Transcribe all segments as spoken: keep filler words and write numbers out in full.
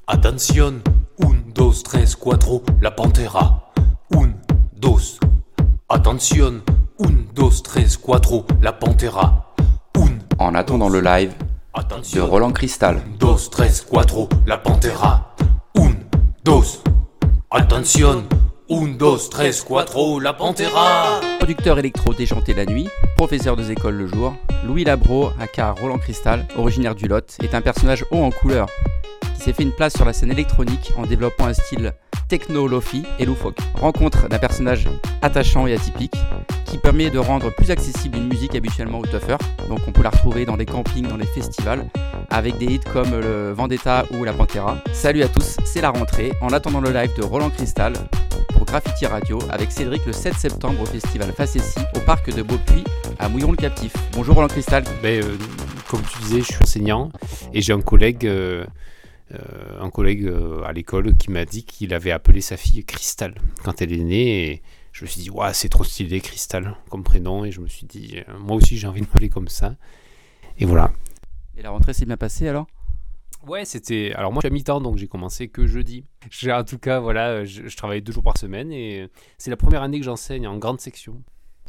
Attention, un, dos, tres, cuatro, la Pantera. Un, dos. Attention, un, dos, tres, cuatro, la Pantera. Un. En attendant le live de Roland Cristal. Un, dos, tres, cuatro, la Pantera. Un, dos. Attention, un, dos, tres, cuatro, la Pantera. Producteur électro déjanté la nuit, professeur des écoles le jour, Louis Labro, aka Roland Cristal, originaire du Lot, est un personnage haut en couleur qui s'est fait une place sur la scène électronique en développant un style techno-lofi et loufoque. Rencontre d'un personnage attachant et atypique qui permet de rendre plus accessible une musique habituellement au tougher. Donc on peut la retrouver dans les campings, dans les festivals, avec des hits comme le Vendetta ou la Pantera. Salut à tous, c'est la rentrée. En attendant le live de Roland Cristal pour Graffiti Radio avec Cédric le sept septembre au festival Facessi au parc de Beaupuy à Mouillon-le-Captif. Bonjour Roland Cristal. Ben, euh, comme tu disais, je suis enseignant et j'ai un collègue, euh, euh, un collègue euh, à l'école qui m'a dit qu'il avait appelé sa fille Cristal quand elle est née. Et je me suis dit, ouais, c'est trop stylé Cristal comme prénom. Et je me suis dit, euh, moi aussi j'ai envie de m'appeler comme ça. Et voilà. Et la rentrée s'est bien passée alors ? Ouais, c'était. Alors moi, je suis à mi-temps, donc j'ai commencé que jeudi. J'ai, en tout cas, voilà, je, je travaille deux jours par semaine et c'est la première année que j'enseigne en grande section.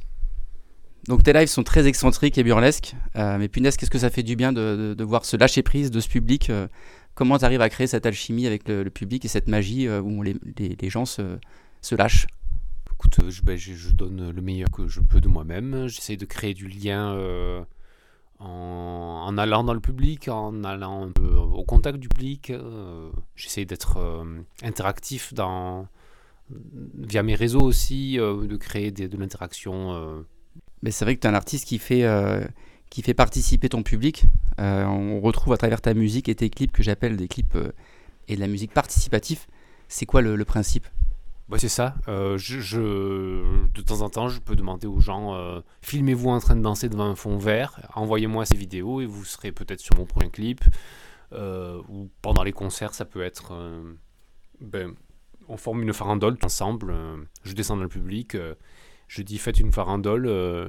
Donc tes lives sont très excentriques et burlesques, euh, mais punaise, qu'est-ce que ça fait du bien de, de, de voir ce lâcher-prise de ce public. euh, Comment tu arrives à créer cette alchimie avec le, le public et cette magie euh, où les, les, les gens se, se lâchent ? Écoute, je, ben, je, je donne le meilleur que je peux de moi-même. J'essaie de créer du lien euh, en, en allant dans le public, en allant un peu au contact du public. Euh, j'essaie d'être euh, interactif dans, via mes réseaux aussi, euh, de créer des, de l'interaction. Euh. Mais c'est vrai que tu es un artiste qui fait, euh, qui fait participer ton public. Euh, on retrouve à travers ta musique et tes clips que j'appelle des clips euh, et de la musique participatif. C'est quoi le, le principe ? Bah c'est ça, euh, je, je, de temps en temps je peux demander aux gens euh, filmez-vous en train de danser devant un fond vert, envoyez-moi ces vidéos et vous serez peut-être sur mon prochain clip, euh, ou pendant les concerts ça peut être, euh, ben, on forme une farandole ensemble, euh, je descends dans le public, euh, je dis faites une farandole. Euh.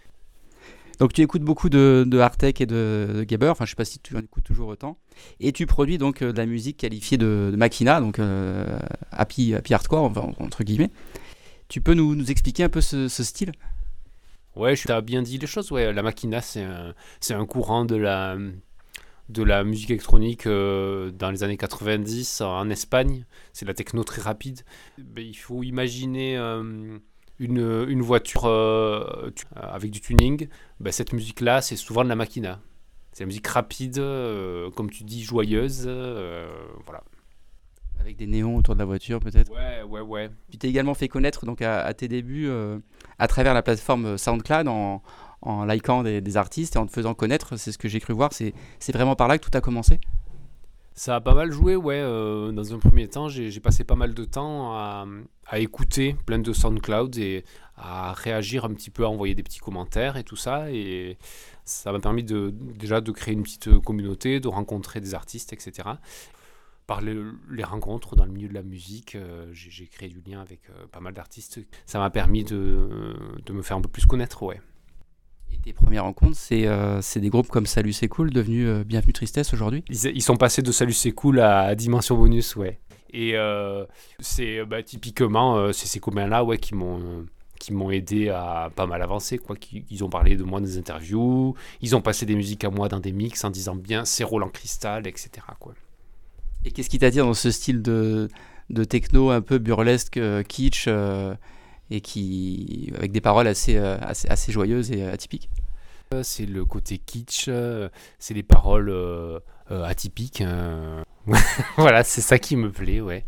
Donc tu écoutes beaucoup de, de hardtech et de, de gabber, enfin je sais pas si tu en écoutes toujours autant, et tu produis donc euh, de la musique qualifiée de, de Machina, donc euh, happy, happy hardcore, enfin, entre guillemets. Tu peux nous, nous expliquer un peu ce, ce style ? Ouais, tu as bien dit les choses, ouais. La Machina c'est un, c'est un courant de la, de la musique électronique euh, dans les années quatre-vingt-dix en Espagne, c'est de la techno très rapide. Ben, il faut imaginer... Euh, Une, une voiture euh, tu, avec du tuning, ben cette musique-là, c'est souvent de la Machina. C'est la musique rapide, euh, comme tu dis, joyeuse, euh, voilà. Avec des néons autour de la voiture, peut-être ? Ouais, ouais, ouais. Tu t'es également fait connaître donc, à, à tes débuts euh, à travers la plateforme SoundCloud en, en likant des, des artistes et en te faisant connaître, c'est ce que j'ai cru voir. C'est, c'est vraiment par là que tout a commencé ? Ça a pas mal joué, ouais. Euh, dans un premier temps, j'ai, j'ai passé pas mal de temps à, à écouter plein de SoundCloud et à réagir un petit peu, à envoyer des petits commentaires et tout ça. Et ça m'a permis de, déjà de créer une petite communauté, de rencontrer des artistes, et cetera. Par les, les rencontres dans le milieu de la musique, euh, j'ai, j'ai créé du lien avec euh, pas mal d'artistes. Ça m'a permis de, de me faire un peu plus connaître, ouais. Et tes premières rencontres, c'est, euh, c'est des groupes comme Salut c'est cool, devenus euh, Bienvenue Tristesse aujourd'hui ? Ils, ils sont passés de Salut c'est cool à Dimension Bonus, ouais. Et euh, c'est bah, typiquement euh, c'est ces copains-là ouais, qui, m'ont, euh, qui m'ont aidé à pas mal avancer. Quoi. Qui, ils ont parlé de moi dans des interviews, ils ont passé des musiques à moi dans des mix en disant bien c'est Roland Cristal, et cetera. Quoi. Et qu'est-ce qui t'attire dans ce style de, de techno un peu burlesque, euh, kitsch euh, et qui, avec des paroles assez, euh, assez, assez joyeuses et atypiques ? C'est le côté kitsch, euh, c'est les paroles euh, euh, atypiques. Euh... voilà, c'est ça qui me plaît, ouais.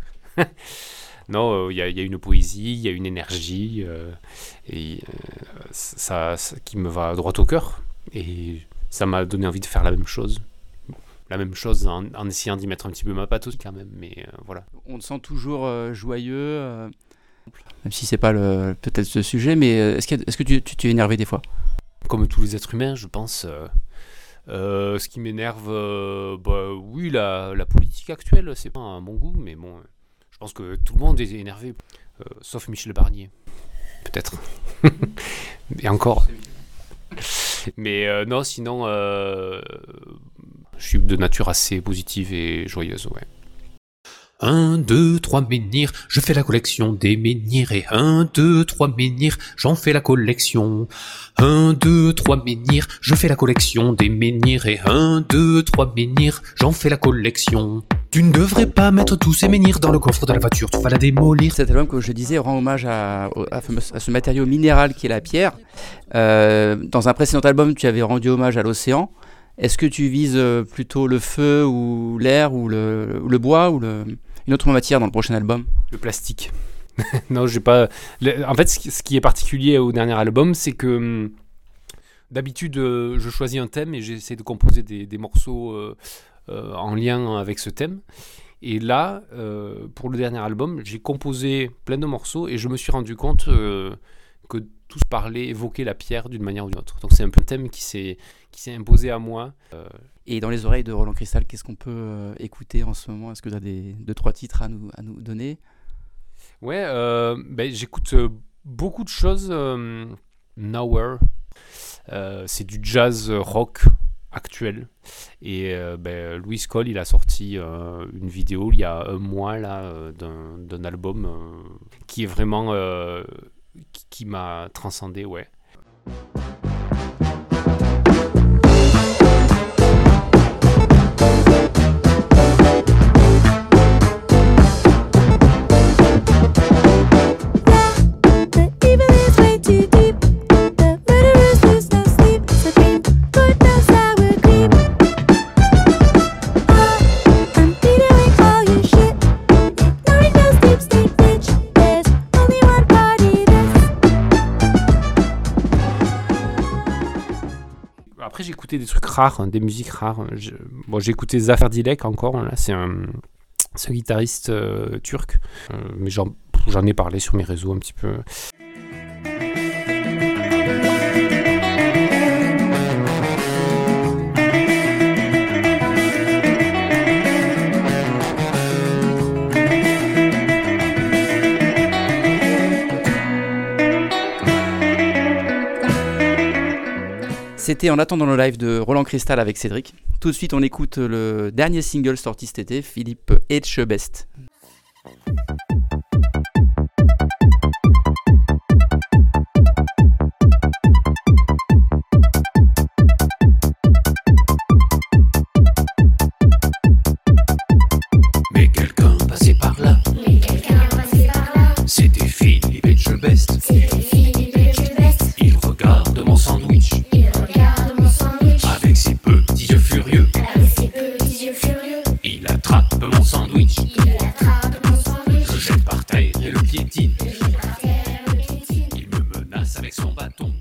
Non, il euh, y, y a une poésie, il y a une énergie, euh, et euh, ça, ça qui me va droit au cœur. Et ça m'a donné envie de faire la même chose. La même chose en, en essayant d'y mettre un petit peu ma patte aussi quand même, mais euh, voilà. On te sent toujours euh, joyeux, euh, même si c'est pas le, peut-être ce sujet, mais est-ce, qu'il y a, est-ce que tu, tu, tu es énervé des fois ? Comme tous les êtres humains, je pense. Euh, euh, ce qui m'énerve, euh, bah, oui, la, la politique actuelle, c'est pas à mon goût, mais bon, je pense que tout le monde est énervé, euh, sauf Michel Barnier, peut-être. Et encore. Mais euh, non, sinon, euh, je suis de nature assez positive et joyeuse, ouais. Un, deux, trois menhirs, je fais la collection des menhirs. Et un, deux, trois menhirs, j'en fais la collection. Un, deux, trois menhirs, je fais la collection des menhirs. Et un, deux, trois menhirs, j'en fais la collection. Tu ne devrais pas mettre tous ces menhirs dans le coffre de la voiture, tu vas la démolir. Cet album, comme je disais, rend hommage à, à, à ce matériau minéral qui est la pierre. Euh, dans un précédent album, tu avais rendu hommage à l'océan. Est-ce que tu vises plutôt le feu ou l'air ou le, ou le bois ou le, une autre matière dans le prochain album ? Le plastique. Non, j'ai pas. Le, en fait, ce qui, ce qui est particulier au dernier album, c'est que hum, d'habitude, euh, je choisis un thème et j'essaie de composer des, des morceaux euh, euh, en lien avec ce thème. Et là, euh, pour le dernier album, j'ai composé plein de morceaux et je me suis rendu compte euh, que tous parlaient, évoquaient la pierre d'une manière ou d'une autre. Donc c'est un peu un thème qui s'est, qui s'est imposé à moi. Euh, Et dans les oreilles de Roland Cristal, qu'est-ce qu'on peut euh, écouter en ce moment ? Est-ce que tu as des deux, trois titres à nous, à nous donner ? Ouais, euh, ben, j'écoute euh, beaucoup de choses. Euh, Nowhere, euh, c'est du jazz rock actuel. Et euh, ben, Louis Cole, il a sorti euh, une vidéo il y a un mois là, euh, d'un, d'un album euh, qui est vraiment... Euh, qui, qui m'a transcendé, ouais. Après, j'ai écouté des trucs rares, hein, des musiques rares. Je, bon, j'ai écouté Zafer Dilek encore. Là, c'est un, c'est un guitariste euh, turc. Euh, mais j'en, j'en ai parlé sur mes réseaux un petit peu. C'était En attendant le live de Roland Cristal avec Cédric. Tout de suite, on écoute le dernier single sorti cet été, Philippe Etchebest. Mais quelqu'un passé par là. Mais quelqu'un passé par là. C'était Philippe Etchebest. C'était Philippe Etchebest. Il regarde mon sandwich. Il regarde mon sandwich. Avec ses petits yeux furieux. Avec ses petits yeux furieux. Il attrape mon sandwich. Il attrape mon sandwich. Je jette par terre et le piétine. Je jette par terre le piétine. Il me menace avec son bâton.